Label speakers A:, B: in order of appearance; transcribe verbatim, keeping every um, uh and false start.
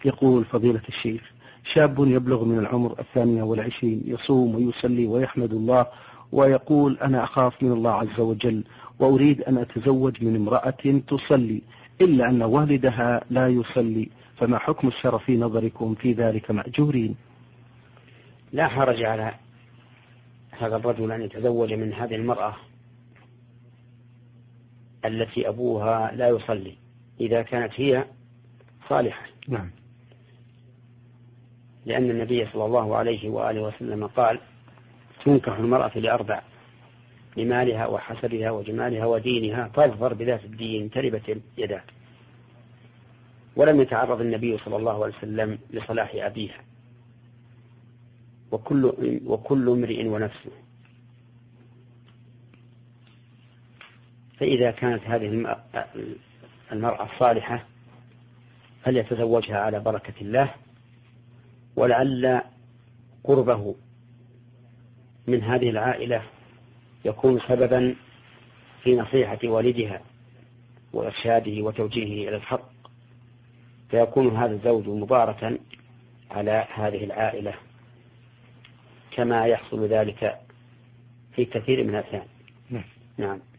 A: يقول فضيلة الشيخ: شاب يبلغ من العمر الثانية والعشرين يصوم ويصلي ويحمد الله ويقول: أنا أخاف من الله عز وجل وأريد أن أتزوج من امرأة تصلي، إلا أن والدها لا يصلي، فما حكم الشرع في نظركم في ذلك مأجورين؟
B: لا حرج على هذا الرجل أن يتزوج من هذه المرأة التي أبوها لا يصلي إذا كانت هي صالحة.
A: نعم.
B: لأن النبي صلى الله عليه وآله وسلم قال: تنكح المرأة لأربع: لمالها وحسبها وجمالها ودينها، فاظفر بذات الدين تربت يداك. ولم يتعرض النبي صلى الله عليه وسلم لصلاح أبيها، وكل وكل امرئ ونفسه. فإذا كانت هذه المرأة الصالحة فليتزوجها على بركة الله، ولعل قربه من هذه العائلة يكون سببا في نصيحة والدها وإرشاده وتوجيهه إلى الحق، فيكون هذا الزوج مباركا على هذه العائلة، كما يحصل ذلك في كثير من الأحيان. نعم.